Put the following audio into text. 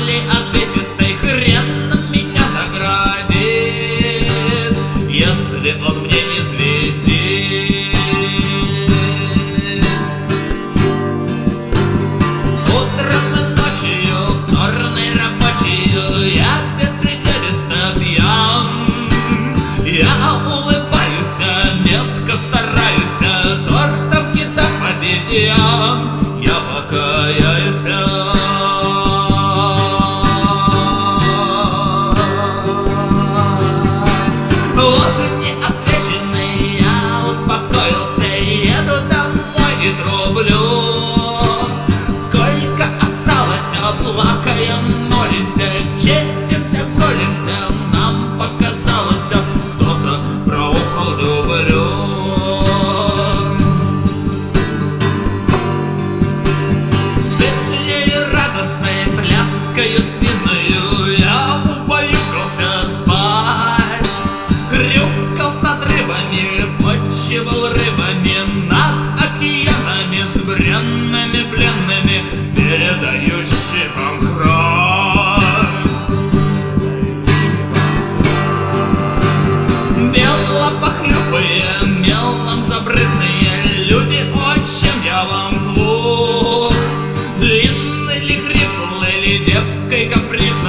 ли отвесистый хрен меня наградит, если он мне известен. Утром и ночью, в стороны рабочую, я беспределисто пьян. Я улыбаюсь, метко стараюсь, тортом не дам победям. Я покаяюсь. Вот неотвеченный я успокоился, еду домой и трублю. Сколько осталось, плакаем, молимся, честимся, колемся, нам показалось, кто-то проухал дублю. Веселее радостной пляскою свиную я убаюкался спать. Хрюкал над рыбами, почивал рыбами, над океанами с бренными пленными, передающий вам кровь. Мело похлюпая, мелом забрызные люди, о чем я вам глуп? Длинный ли грифл или девкой каприз?